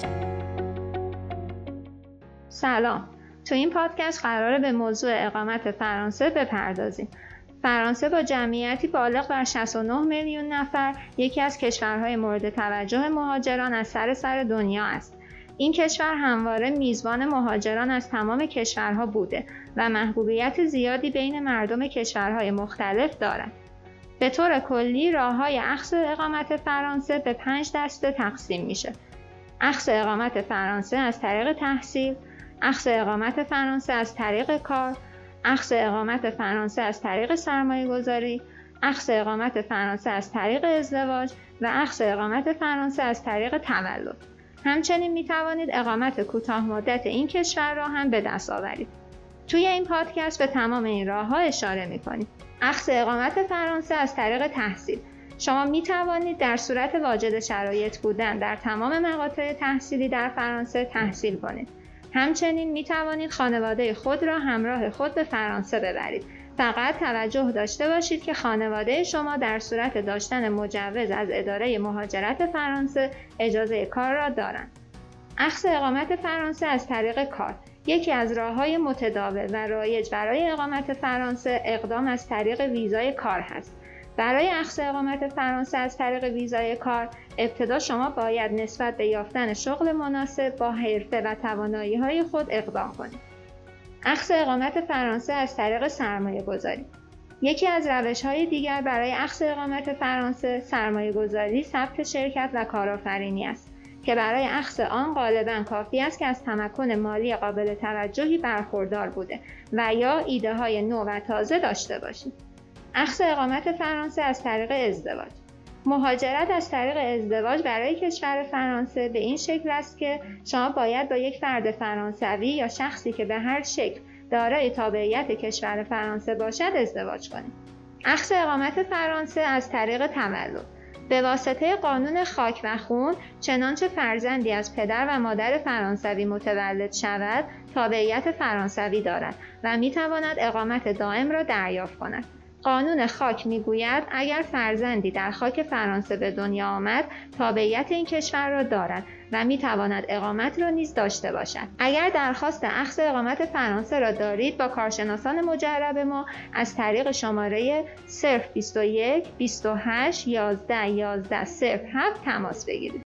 سلام. تو این پادکست قراره به موضوع اقامت فرانسه بپردازیم. فرانسه با جمعیتی بالغ بر 69 میلیون نفر یکی از کشورهای مورد توجه مهاجران از سراسر دنیا است. این کشور همواره میزبان مهاجران از تمام کشورها بوده و محبوبیت زیادی بین مردم کشورهای مختلف دارد. به طور کلی راه‌های اخذ اقامت فرانسه به 5 دسته تقسیم میشه. اخذ اقامت فرانسه از طریق تحصیل، اخذ اقامت فرانسه از طریق کار، اخذ اقامت فرانسه از طریق سرمایه‌گذاری، اخذ اقامت فرانسه از طریق ازدواج و اخذ اقامت فرانسه از طریق تولد. همچنین می توانید اقامت کوتاه مدت این کشور را هم به دست آورید. توی این پادکست به تمام این راه‌ها اشاره می‌کنیم. اخذ اقامت فرانسه از طریق تحصیل. شما می توانید در صورت واجد شرایط بودن در تمام مقاطع تحصیلی در فرانسه تحصیل کنید. همچنین می توانید خانواده خود را همراه خود به فرانسه ببرید. فقط توجه داشته باشید که خانواده شما در صورت داشتن مجوز از اداره مهاجرت فرانسه اجازه کار را دارند. اخذ اقامت فرانسه از طریق کار. یکی از راه‌های متداول و رایج برای اقامت فرانسه اقدام از طریق ویزای کار هست. برای اخذ اقامت فرانسه از طریق ویزای کار، ابتدا شما باید نسبت به یافتن شغل مناسب با حرفه و توانایی‌های خود اقدام کنید. اخذ اقامت فرانسه از طریق سرمایه‌گذاری. یکی از روش‌های دیگر برای اخذ اقامت فرانسه سرمایه‌گذاری، ثبت شرکت و کارآفرینی است که برای اخذ آن غالباً کافی است که از تمکن مالی قابل توجهی برخوردار بوده و یا ایده‌های نو و تازه داشته باشید. اخذ اقامت فرانسه از طریق ازدواج. مهاجرت از طریق ازدواج برای کشور فرانسه به این شکل است که شما باید با یک فرد فرانسوی یا شخصی که به هر شکل دارای تابعیت کشور فرانسه باشد ازدواج کنید. اخذ اقامت فرانسه از طریق تولد. به واسطه قانون خاک و خون، چنانچه فرزندی از پدر و مادر فرانسوی متولد شود، تابعیت فرانسوی دارد و می‌تواند اقامت دائم را دریافت کند. قانون خاک میگوید اگر فرزندی در خاک فرانسه به دنیا آمد، تابعیت این کشور را دارد و میتواند اقامت را نیز داشته باشد. اگر درخواست اخذ اقامت فرانسه را دارید، با کارشناسان مجرب ما از طریق شماره 021 28 11 11 07 تماس بگیرید.